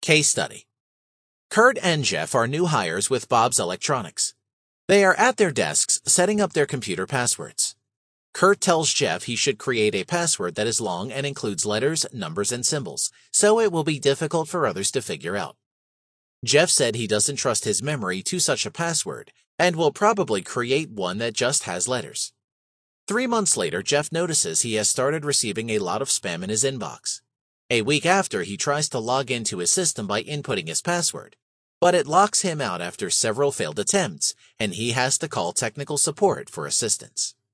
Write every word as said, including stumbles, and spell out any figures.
Case study. Kurt and Jeff are new hires with Bob's Electronics. They are at their desks setting up their computer passwords. Kurt tells Jeff he should create a password that is long and includes letters, numbers, and symbols, so it will be difficult for others to figure out. Jeff said he doesn't trust his memory to such a password and will probably create one that just has letters. Three months later, Jeff notices he has started receiving a lot of spam in his inbox. A week after, he tries to log into his system by inputting his password, but it locks him out after several failed attempts, and he has to call technical support for assistance.